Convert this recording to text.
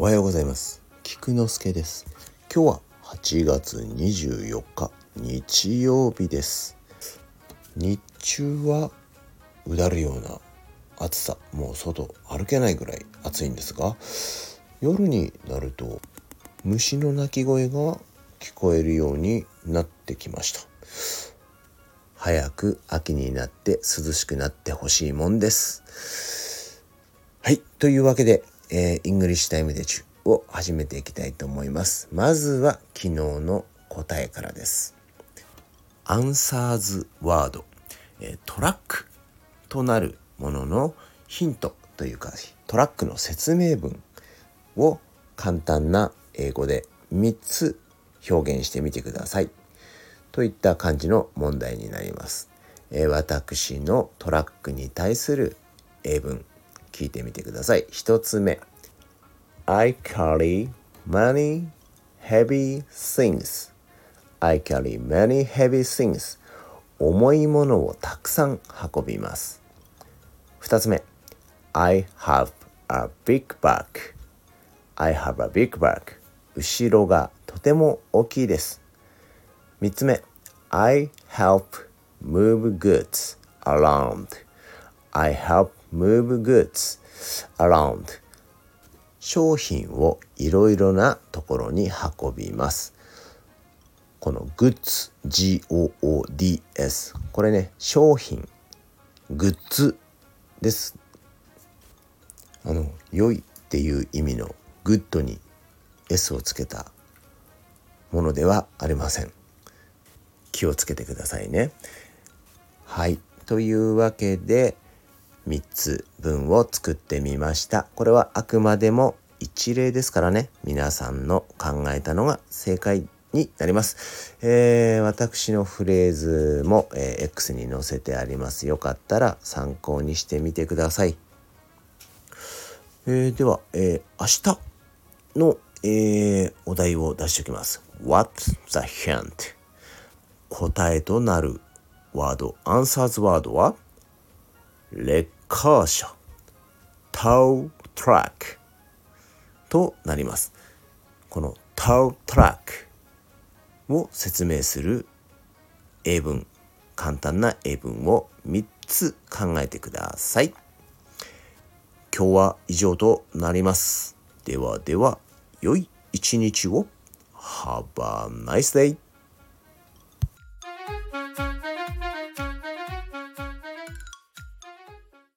おはようございます。菊之助です。今日は8月24日日曜日です。日中はうだるような暑さ、もう外歩けないぐらい暑いんですが、夜になると虫の鳴き声が聞こえるようになってきました。早く秋になって涼しくなってほしいもんです。はい、というわけでイングリッシュタイムデチュを始めていきたいと思います。まずは昨日の答えからです。アンサーズワード、トラックとなるもののヒントというか、トラックの説明文を簡単な英語で3つ表現してみてくださいといった感じの問題になります。私のトラックに対する英文聞いてみてください。1つ目、I carry many heavy things. I carry many heavy things. 重いものをたくさん運びます。2つ目、I have a big bag. I have a big bag. 後ろがとても大きいです。3つ目、I help move goods around. I help move goods around. 商品をいろいろなところに運びます。この goods、G-O-O-D-S、 これね、商品、グッズです。良いっていう意味のグッドに S をつけたものではありません。気をつけてくださいね。はい、というわけで3つ文を作ってみました。これはあくまでも一例ですからね、皆さんの考えたのが正解になります。私のフレーズも、X に載せてあります。よかったら参考にしてみてください。では、明日の、お題を出しておきます。What's the hint? 答えとなるワード、アンサーズワードはレッカー車、tow truck となります。この tow truck を説明する英文、簡単な英文を3つ考えてください。今日は以上となります。ではでは、良い一日を。Have a nice day!